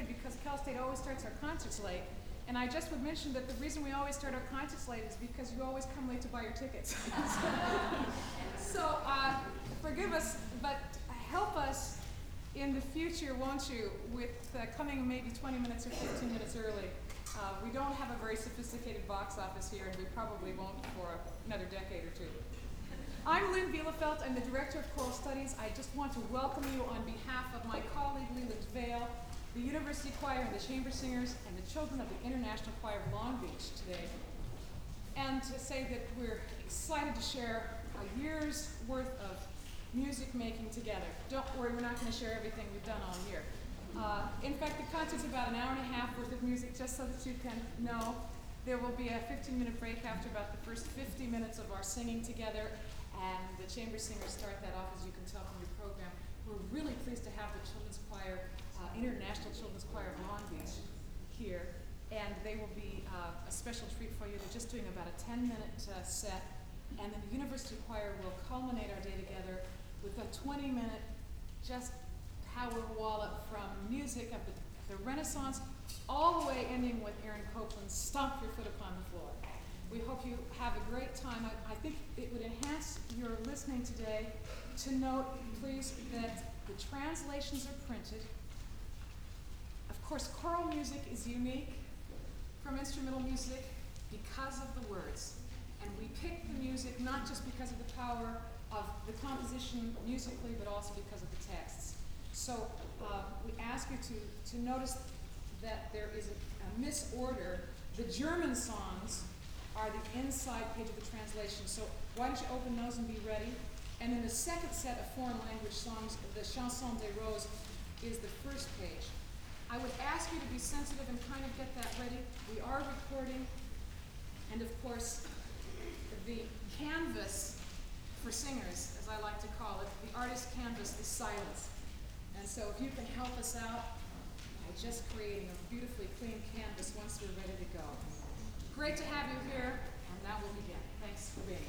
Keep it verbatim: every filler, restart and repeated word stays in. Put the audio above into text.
frustrated because Cal State always starts our concerts late. And I just would mention that the reason we always start our concerts late is because you always come late to buy your tickets. so uh, forgive us, but help us in the future, won't you, with uh, coming maybe twenty minutes or fifteen minutes early. Uh, we don't have a very sophisticated box office here, and we probably won't for another decade or two. I'm Lynn Bielefeld. I'm the Director of Choral Studies. I just want to welcome you on behalf of my colleague Leland Vale, the University Choir and the Chamber Singers, and the children of the International Choir of Long Beach today. And to say that we're excited to share a year's worth of music making together. Don't worry, we're not going to share everything we've done all year. Uh, in fact, the concert's about an hour and a half worth of music, just so that you can know. There will be a fifteen minute break after about the first fifty minutes of our singing together, and the Chamber Singers start that off, as you can tell from your program. We're really pleased to have the Children's Choir, uh, International Children's Choir of Long Beach here, and they will be uh, a special treat for you. They're just doing about a ten minute uh, set, and then the University Choir will culminate our day together with a twenty minute just power wallop from music of the, the Renaissance, all the way ending with Aaron Copland's Stomp Your Foot Upon the Floor. We hope you have a great time. I, I think it would enhance your listening today to note, please, that the translations are printed. Of course, choral music is unique from instrumental music because of the words. And we pick the music not just because of the power of the composition musically, but also because of the texts. So uh, we ask you to, to notice that there is a, a misorder. The German songs are the inside page of the translation. So why don't you open those and be ready? And then the second set of foreign language songs, the Chanson des Roses, is the first page. I would ask you to be sensitive and kind of get that ready. We are recording. And of course, the canvas for singers, as I like to call it, the artist canvas is silence. And so if you can help us out by just creating a beautifully clean canvas once we're ready to go. Great to have you here, and now we'll begin. Thanks for being here.